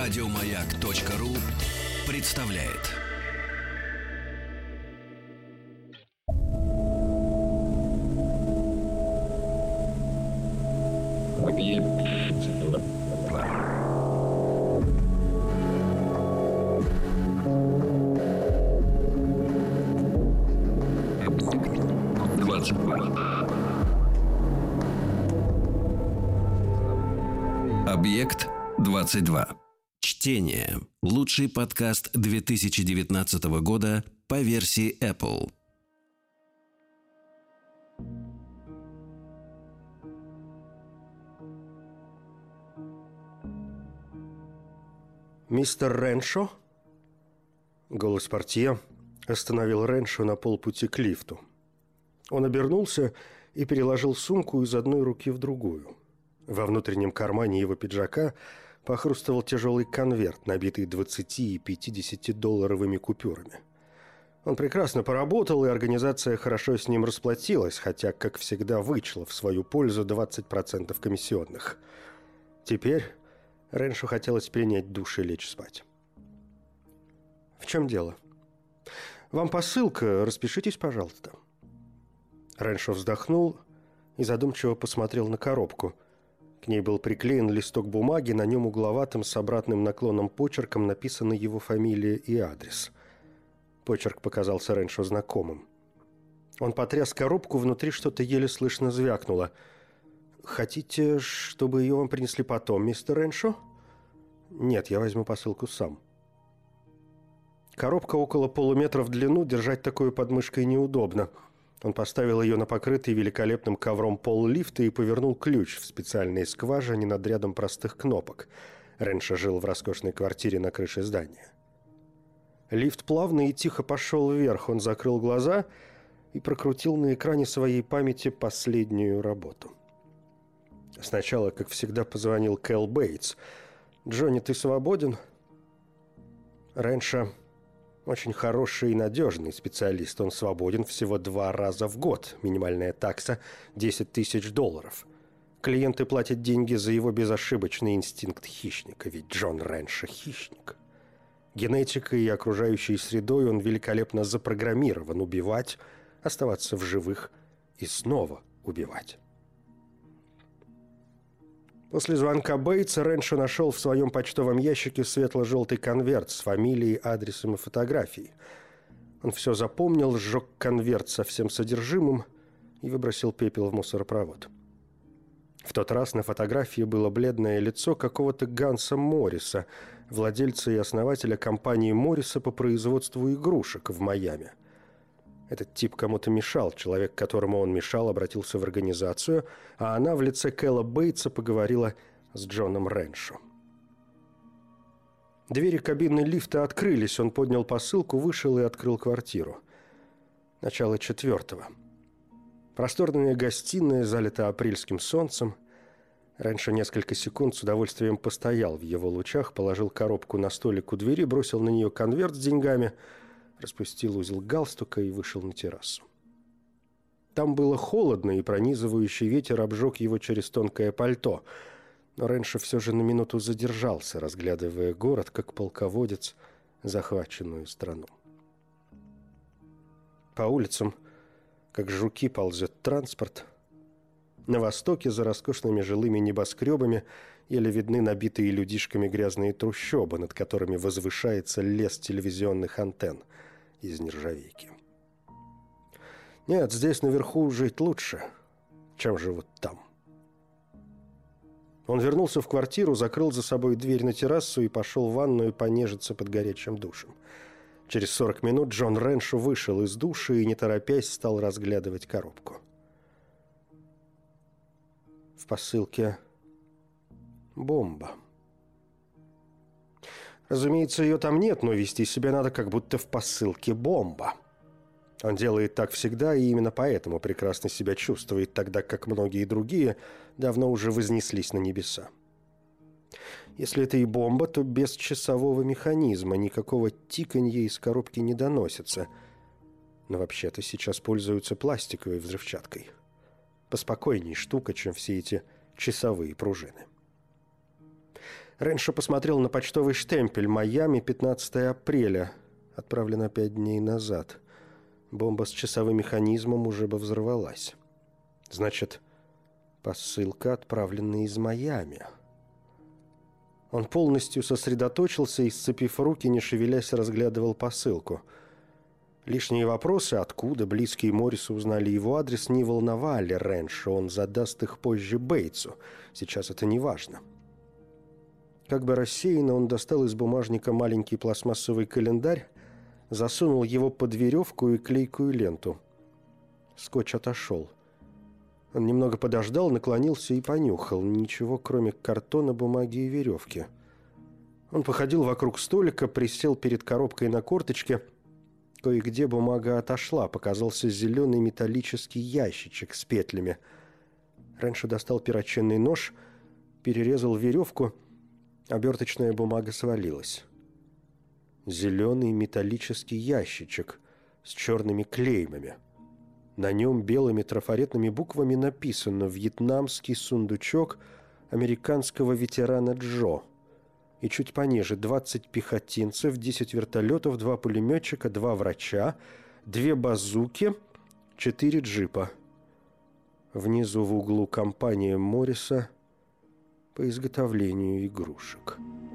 Радиомаяк.ру представляет. Объект 22. Чтение. Лучший подкаст 2019 года по версии Apple. «Мистер Реншо?» Голос портье остановил Реншо на полпути к лифту. Он обернулся и переложил сумку из одной руки в другую. Во внутреннем кармане его пиджака похрустывал тяжелый конверт, набитый 20 и 50-долларовыми купюрами. Он прекрасно поработал, и организация хорошо с ним расплатилась, хотя, как всегда, вычла в свою пользу 20% комиссионных. Теперь Реншо хотелось принять душ и лечь спать. «В чем дело? Вам посылка, распишитесь, пожалуйста». Реншо вздохнул и задумчиво посмотрел на коробку. К ней был приклеен листок бумаги, на нем угловатым с обратным наклоном почерком написаны его фамилия и адрес. Почерк показался Реншо знакомым. Он потряс коробку, внутри что-то еле слышно звякнуло. «Хотите, чтобы ее вам принесли потом, мистер Реншо?» «Нет, я возьму посылку сам». Коробка около полуметра в длину, держать такую под мышкой неудобно. Он поставил ее на покрытый великолепным ковром пол лифта и повернул ключ в специальной скважине над рядом простых кнопок. Реншо жил в роскошной квартире на крыше здания. Лифт плавно и тихо пошел вверх. Он закрыл глаза и прокрутил на экране своей памяти последнюю работу. Сначала, как всегда, позвонил Кэл Бейтс. «Джонни, ты свободен?» Реншо очень хороший и надежный специалист. Он свободен всего 2 раза в год. Минимальная такса – $10 тысяч. Клиенты платят деньги за его безошибочный инстинкт хищника. Ведь Джон Реншо – хищник. Генетикой и окружающей средой он великолепно запрограммирован убивать, оставаться в живых и снова убивать. После звонка Бейтса Реншо нашел в своем почтовом ящике светло-желтый конверт с фамилией, адресом и фотографией. Он все запомнил, сжег конверт со всем содержимым и выбросил пепел в мусоропровод. В тот раз на фотографии было бледное лицо какого-то Ганса Морриса, владельца и основателя компании Морриса по производству игрушек в Майами. Этот тип кому-то мешал. Человек, которому он мешал, обратился в организацию, а она в лице Кэла Бейтса поговорила с Джоном Реншо. Двери кабины лифта открылись. Он поднял посылку, вышел и открыл квартиру. Начало 4-го. Просторная гостиная залита апрельским солнцем. Реншо несколько секунд с удовольствием постоял в его лучах, положил коробку на столик у двери, бросил на нее конверт с деньгами, распустил узел галстука и вышел на террасу. Там было холодно, и пронизывающий ветер обжег его через тонкое пальто. Но Реншо все же на минуту задержался, разглядывая город, как полководец, захваченную страну. По улицам, как жуки, ползет транспорт. На востоке, за роскошными жилыми небоскребами, еле видны набитые людишками грязные трущобы, над которыми возвышается лес телевизионных антенн из нержавейки. Нет, здесь наверху жить лучше, чем живут там. Он вернулся в квартиру, закрыл за собой дверь на террасу и пошел в ванную понежиться под горячим душем. Через 40 минут Джон Реншо вышел из душа и, не торопясь, стал разглядывать коробку. В посылке бомба. Разумеется, ее там нет, но вести себя надо, как будто в посылке бомба. Он делает так всегда, и именно поэтому прекрасно себя чувствует, тогда как многие другие давно уже вознеслись на небеса. Если это и бомба, то без часового механизма, никакого тиканья из коробки не доносится. Но вообще-то сейчас пользуются пластиковой взрывчаткой. Поспокойней штука, чем все эти часовые пружины. Рэншо посмотрел на почтовый штемпель «Майами, 15 апреля». Отправлено 5 дней назад. Бомба с часовым механизмом уже бы взорвалась. Значит, посылка отправлена из Майами. Он полностью сосредоточился и, сцепив руки, не шевелясь, разглядывал посылку. Лишние вопросы, откуда близкие Моррису узнали его адрес, не волновали Рэншо. Он задаст их позже Бейтсу. Сейчас это не важно. Как бы рассеянно он достал из бумажника маленький пластмассовый календарь, засунул его под веревку и клейкую ленту. Скотч отошел. Он немного подождал, наклонился и понюхал. Ничего, кроме картона, бумаги и веревки. Он походил вокруг столика, присел перед коробкой на корточке. Кое-где бумага отошла, показался зеленый металлический ящичек с петлями. Рэншо достал перочинный нож, перерезал веревку. Оберточная бумага свалилась. Зеленый металлический ящичек с черными клеймами. На нем белыми трафаретными буквами написано «Вьетнамский сундучок американского ветерана Джо». И чуть пониже 20 пехотинцев, 10 вертолетов, 2 пулеметчика, 2 врача, 2 базуки, 4 джипа. Внизу в углу компания Морриса по изготовлению игрушек.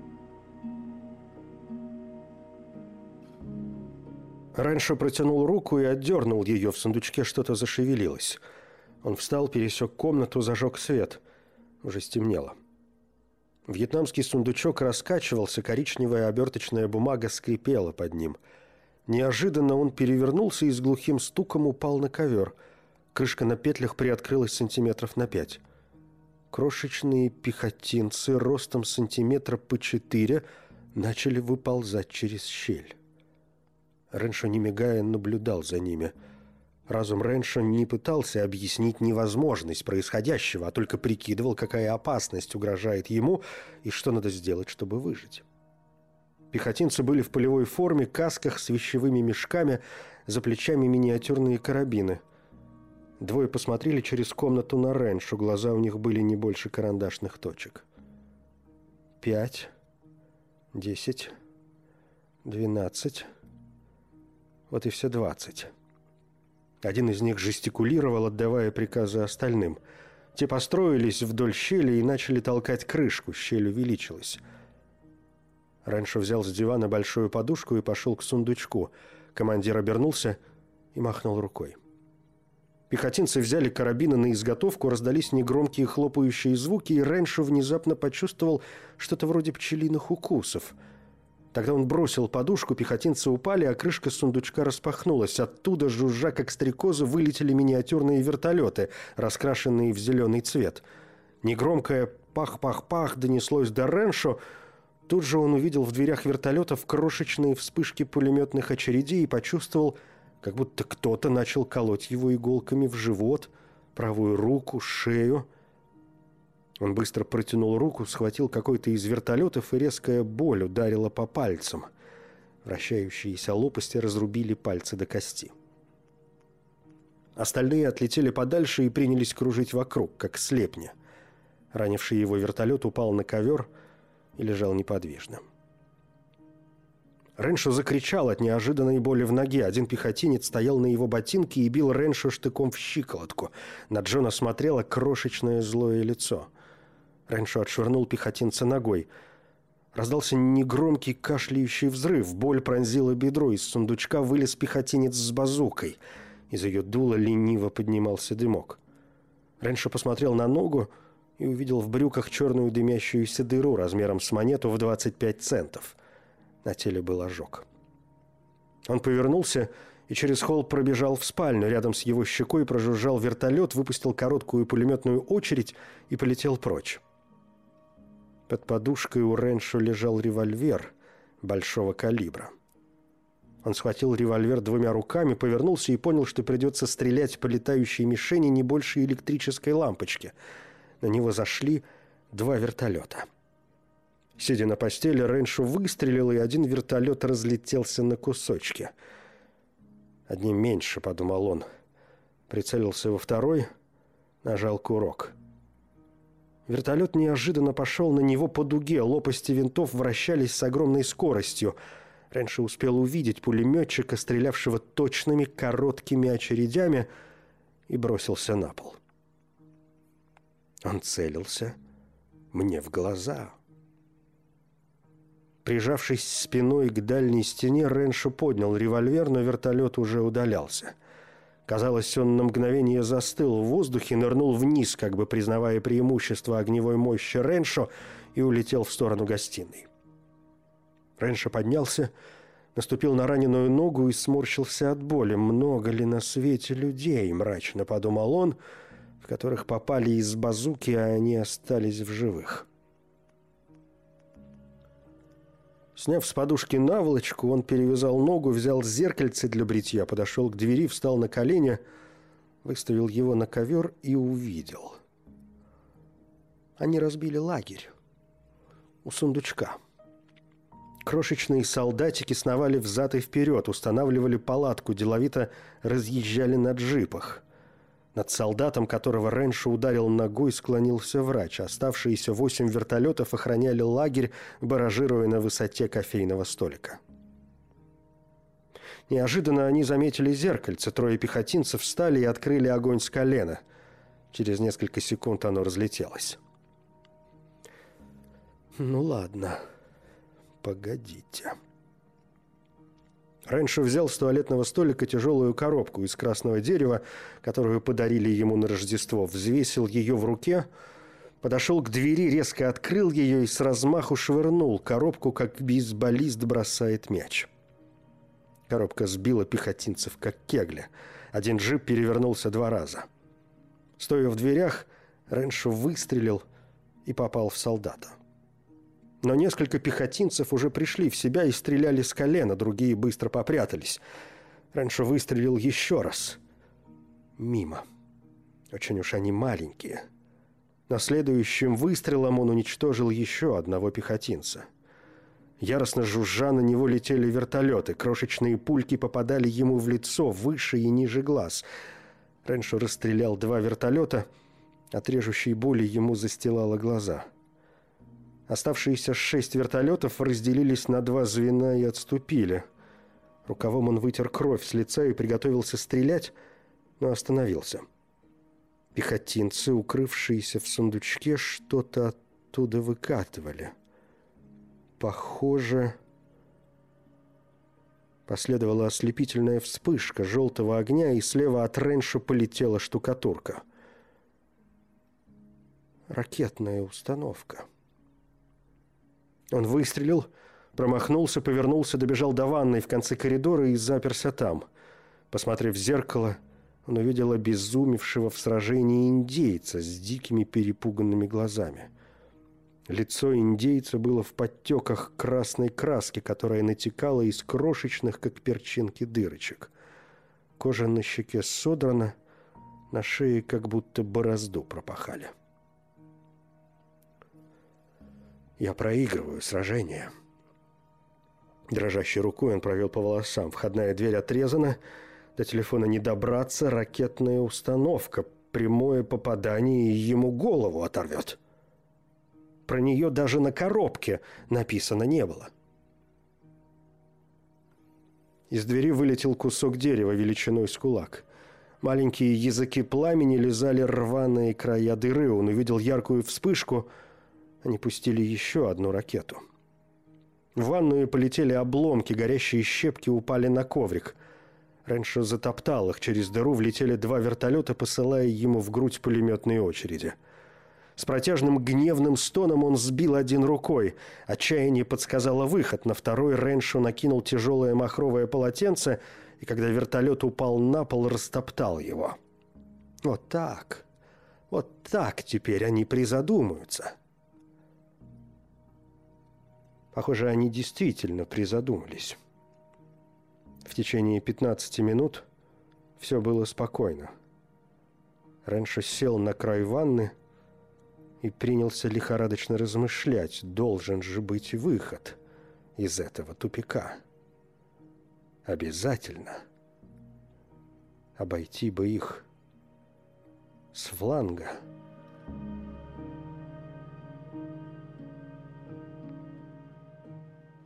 Рэншо протянул руку и отдернул ее. В сундучке что-то зашевелилось. Он встал, пересек комнату, зажег свет. Уже стемнело. Вьетнамский сундучок раскачивался, коричневая оберточная бумага скрипела под ним. Неожиданно он перевернулся и с глухим стуком упал на ковер. Крышка на петлях приоткрылась сантиметров на 5. Крошечные пехотинцы ростом сантиметра по 4 начали выползать через щель. Рэншо, не мигая, наблюдал за ними. Разум Рэншо не пытался объяснить невозможность происходящего, а только прикидывал, какая опасность угрожает ему и что надо сделать, чтобы выжить. Пехотинцы были в полевой форме, касках с вещевыми мешками, за плечами миниатюрные карабины. Двое посмотрели через комнату на Рэншо, глаза у них были не больше карандашных точек. 5, 10, 12... Вот и все 20. Один из них жестикулировал, отдавая приказы остальным. Те построились вдоль щели и начали толкать крышку. Щель увеличилась. Рэншо взял с дивана большую подушку и пошел к сундучку. Командир обернулся и махнул рукой. Пехотинцы взяли карабины на изготовку, раздались негромкие хлопающие звуки, и Рэншо внезапно почувствовал что-то вроде пчелиных укусов. Тогда он бросил подушку, пехотинцы упали, а крышка сундучка распахнулась. Оттуда, жужжа как стрекозы, вылетели миниатюрные вертолеты, раскрашенные в зеленый цвет. Негромкое «пах-пах-пах» донеслось до Рэншо. Тут же он увидел в дверях вертолетов крошечные вспышки пулеметных очередей и почувствовал, как будто кто-то начал колоть его иголками в живот, правую руку, шею. Он быстро протянул руку, схватил какой-то из вертолетов, и резкая боль ударила по пальцам. Вращающиеся лопасти разрубили пальцы до кости. Остальные отлетели подальше и принялись кружить вокруг, как слепни. Ранивший его вертолет упал на ковер и лежал неподвижно. Рэншо закричал от неожиданной боли в ноге. Один пехотинец стоял на его ботинке и бил Рэншо штыком в щиколотку. На Джона смотрело крошечное злое лицо. Рэншо отшвырнул пехотинца ногой. Раздался негромкий кашляющий взрыв. Боль пронзила бедро. Из сундучка вылез пехотинец с базукой. Из ее дула лениво поднимался дымок. Рэншо посмотрел на ногу и увидел в брюках черную дымящуюся дыру размером с монету в 25 центов. На теле был ожог. Он повернулся и через холл пробежал в спальню. Рядом с его щекой прожужжал вертолет, выпустил короткую пулеметную очередь и полетел прочь. Под подушкой у Рэншо лежал револьвер большого калибра. Он схватил револьвер 2 руками, повернулся и понял, что придется стрелять по летающей мишени не больше электрической лампочки. На него зашли 2 вертолета. Сидя на постели, Рэншо выстрелил, и один вертолет разлетелся на кусочки. «Одним меньше», — подумал он. Прицелился во второй, нажал курок. Вертолет неожиданно пошел на него по дуге, лопасти винтов вращались с огромной скоростью. Реншо успел увидеть пулеметчика, стрелявшего точными короткими очередями, и бросился на пол. Он целился мне в глаза. Прижавшись спиной к дальней стене, Реншо поднял револьвер, но вертолет уже удалялся. Казалось, он на мгновение застыл в воздухе, нырнул вниз, как бы признавая преимущество огневой мощи Реншо, и улетел в сторону гостиной. Реншо поднялся, наступил на раненую ногу и сморщился от боли. «Много ли на свете людей?» – мрачно подумал он, в которых попали из базуки, а они остались в живых. Сняв с подушки наволочку, он перевязал ногу, взял зеркальце для бритья, подошел к двери, встал на колени, выставил его на ковер и увидел. Они разбили лагерь у сундучка. Крошечные солдатики сновали взад и вперед, устанавливали палатку, деловито разъезжали на джипах. Над солдатом, которого Реншо ударил ногой, склонился врач. Оставшиеся 8 вертолетов охраняли лагерь, баражируя на высоте кофейного столика. Неожиданно они заметили зеркальце. 3 пехотинцев встали и открыли огонь с колена. Через несколько секунд оно разлетелось. «Ну ладно, погодите». Реншо взял с туалетного столика тяжелую коробку из красного дерева, которую подарили ему на Рождество, взвесил ее в руке, подошел к двери, резко открыл ее и с размаху швырнул коробку, как бейсболист бросает мяч. Коробка сбила пехотинцев, как кегля. Один джип перевернулся 2 раза. Стоя в дверях, Реншо выстрелил и попал в солдата. Но несколько пехотинцев уже пришли в себя и стреляли с колена, другие быстро попрятались. Реншо выстрелил еще раз. Мимо. Очень уж они маленькие. На следующем выстрелом он уничтожил еще одного пехотинца. Яростно жужжа на него летели вертолеты. Крошечные пульки попадали ему в лицо, выше и ниже глаз. Реншо расстрелял 2 вертолета. От режущей боли ему застилало глаза. Оставшиеся 6 вертолетов разделились на 2 звена и отступили. Рукавом он вытер кровь с лица и приготовился стрелять, но остановился. Пехотинцы, укрывшиеся в сундучке, что-то оттуда выкатывали. Похоже... Последовала ослепительная вспышка желтого огня, и слева от Реншо полетела штукатурка. Ракетная установка. Он выстрелил, промахнулся, повернулся, добежал до ванной в конце коридора и заперся там. Посмотрев в зеркало, он увидел обезумевшего в сражении индейца с дикими перепуганными глазами. Лицо индейца было в подтеках красной краски, которая натекала из крошечных, как перчинки, дырочек. Кожа на щеке содрана, на шее как будто борозду пропахали. Я проигрываю сражение. Дрожащей рукой он провел по волосам. Входная дверь отрезана. До телефона не добраться. Ракетная установка. Прямое попадание, и ему голову оторвет. Про нее даже на коробке написано не было. Из двери вылетел кусок дерева величиной с кулак. Маленькие языки пламени лизали рваные края дыры. Он увидел яркую вспышку. Они пустили еще одну ракету. В ванную полетели обломки, горящие щепки упали на коврик. Реншо затоптал их, через дыру влетели 2 вертолета, посылая ему в грудь пулеметные очереди. С протяжным гневным стоном он сбил один рукой. Отчаяние подсказало выход. На второй Реншо накинул тяжелое махровое полотенце, и когда вертолет упал на пол, растоптал его. Вот так теперь они призадумаются. Похоже, они действительно призадумались. В течение 15 минут все было спокойно. Реншо сел на край ванны и принялся лихорадочно размышлять. Должен же быть выход из этого тупика. Обязательно. Обойти бы их с фланга.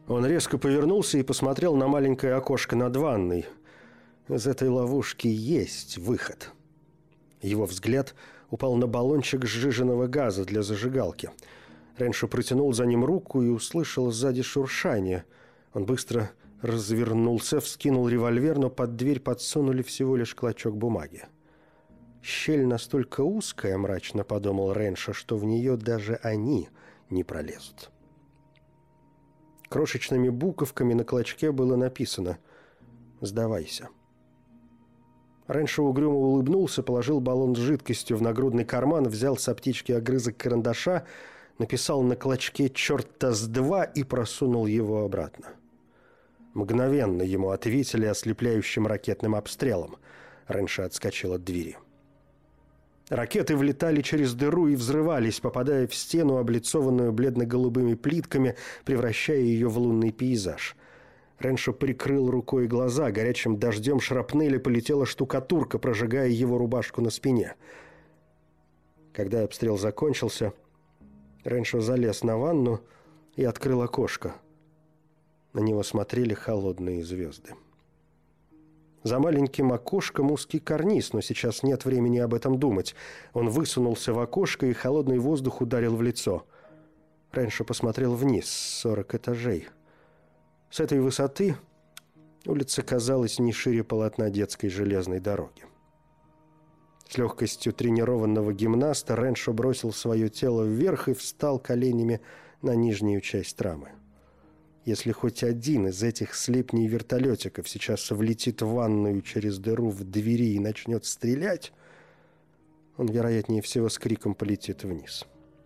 Он резко повернулся и посмотрел на маленькое окошко над ванной. Из этой ловушки есть выход. Его взгляд упал на баллончик сжиженного газа для зажигалки. Реншо протянул за ним руку и услышал сзади шуршание. Он быстро развернулся, вскинул револьвер, но под дверь подсунули всего лишь клочок бумаги. Щель настолько узкая, мрачно подумал Реншо, что в нее даже они не пролезут. Крошечными буковками на клочке было написано «Сдавайся». Реншо угрюмо улыбнулся, положил баллон с жидкостью в нагрудный карман, взял с аптечки огрызок карандаша, написал на клочке «Чёрта с два» и просунул его обратно. Мгновенно ему ответили ослепляющим ракетным обстрелом. Реншо отскочил от двери. Ракеты влетали через дыру и взрывались, попадая в стену, облицованную бледно-голубыми плитками, превращая ее в лунный пейзаж. Реншо прикрыл рукой глаза, горячим дождем шрапнели полетела штукатурка, прожигая его рубашку на спине. Когда обстрел закончился, Реншо залез на ванну и открыл окошко. На него смотрели холодные звезды. За маленьким окошком узкий карниз, но сейчас нет времени об этом думать. Он высунулся в окошко, и холодный воздух ударил в лицо. Реншо посмотрел вниз, 40 этажей. С этой высоты улица казалась не шире полотна детской железной дороги. С легкостью тренированного гимнаста Реншо бросил свое тело вверх и встал коленями на нижнюю часть рамы. Если хоть один из этих слепней вертолетиков сейчас влетит в ванную через дыру в двери и начнет стрелять, он, вероятнее всего, с криком полетит вниз.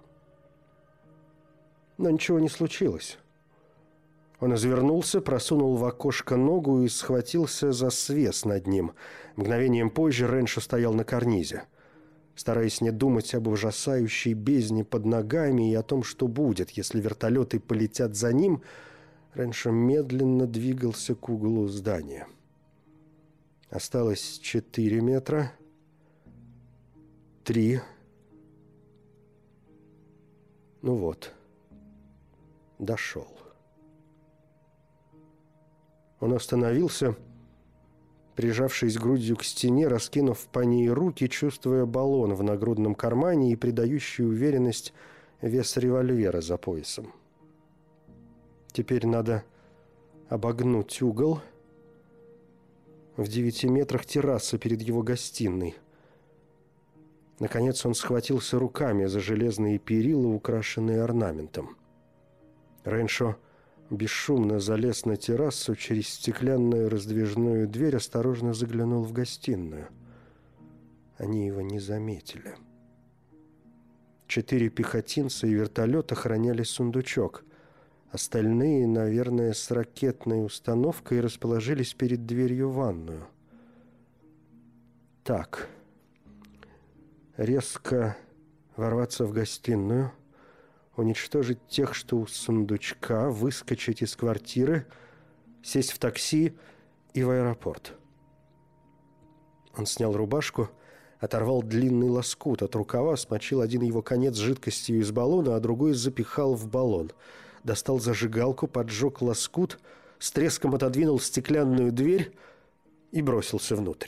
Но ничего не случилось. Он извернулся, просунул в окошко ногу и схватился за свес над ним. Мгновением позже Реншо стоял на карнизе. Стараясь не думать об ужасающей бездне под ногами и о том, что будет, если вертолеты полетят за ним, Реншо медленно двигался к углу здания. Осталось 4 метра. 3. Ну вот. Дошел. Он остановился, прижавшись грудью к стене, раскинув по ней руки, чувствуя баллон в нагрудном кармане и придающий уверенность вес револьвера за поясом. Теперь надо обогнуть угол. В 9 метрах терраса перед его гостиной. Наконец он схватился руками за железные перила, украшенные орнаментом. Реншо бесшумно залез на террасу, через стеклянную раздвижную дверь осторожно заглянул в гостиную. Они его не заметили. 4 пехотинца и вертолет охраняли сундучок. Остальные, наверное, с ракетной установкой расположились перед дверью в ванную. Так. Резко ворваться в гостиную, уничтожить тех, что у сундучка, выскочить из квартиры, сесть в такси и в аэропорт. Он снял рубашку, оторвал длинный лоскут от рукава, смочил один его конец жидкостью из баллона, а другой запихал в баллон. Достал зажигалку, поджег лоскут, с треском отодвинул стеклянную дверь и бросился внутрь.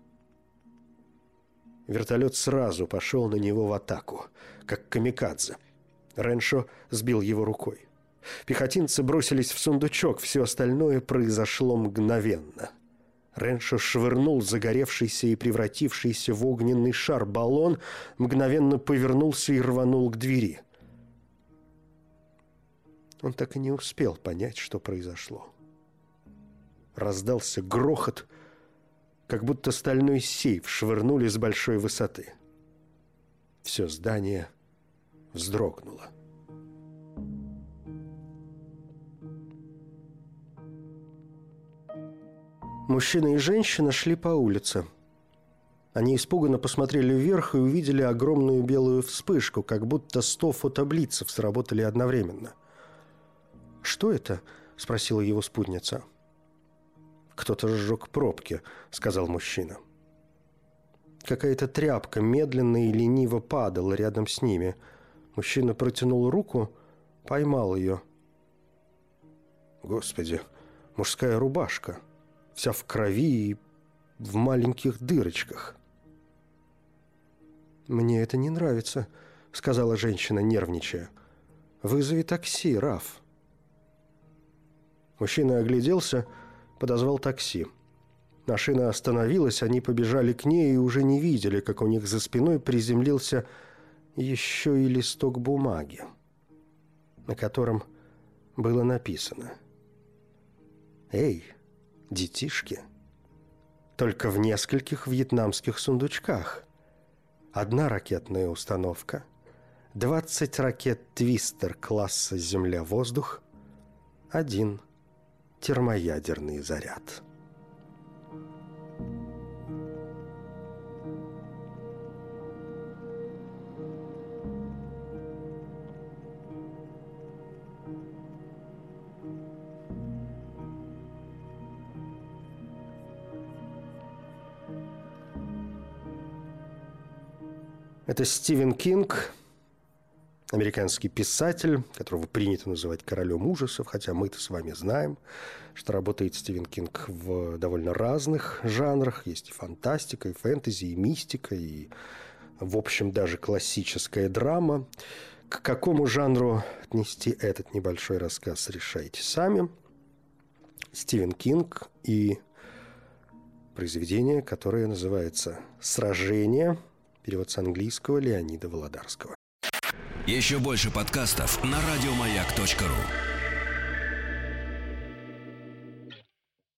Вертолет сразу пошел на него в атаку, как камикадзе. Реншо сбил его рукой. Пехотинцы бросились в сундучок, все остальное произошло мгновенно. Реншо швырнул загоревшийся и превратившийся в огненный шар баллон, мгновенно повернулся и рванул к двери. Он так и не успел понять, что произошло. Раздался грохот, как будто стальной сейф швырнули с большой высоты. Все здание вздрогнуло. Мужчина и женщина шли по улице. Они испуганно посмотрели вверх и увидели огромную белую вспышку, как будто 100 фотоблицев сработали одновременно. «Что это?» – спросила его спутница. «Кто-то сжег пробки», – сказал мужчина. Какая-то тряпка медленно и лениво падала рядом с ними. Мужчина протянул руку, поймал ее. Господи, мужская рубашка, вся в крови и в маленьких дырочках. «Мне это не нравится», — сказала женщина, нервничая. «Вызови такси, Раф». Мужчина огляделся, подозвал такси. Машина остановилась, они побежали к ней и уже не видели, как у них за спиной приземлился еще и листок бумаги, на котором было написано: «Эй, детишки, только в нескольких вьетнамских сундучках. 1 ракетная установка, 20 ракет «Твистер» класса «Земля-воздух», 1 термоядерный заряд». Это Стивен Кинг, американский писатель, которого принято называть королем ужасов, хотя мы-то с вами знаем, что работает Стивен Кинг в довольно разных жанрах. Есть и фантастика, и фэнтези, и мистика, и, в общем, даже классическая драма. К какому жанру отнести этот небольшой рассказ, решайте сами. Стивен Кинг и произведение, которое называется «Сражение», перевод с английского Леонида Володарского. Еще больше подкастов на радиомаяк.ру.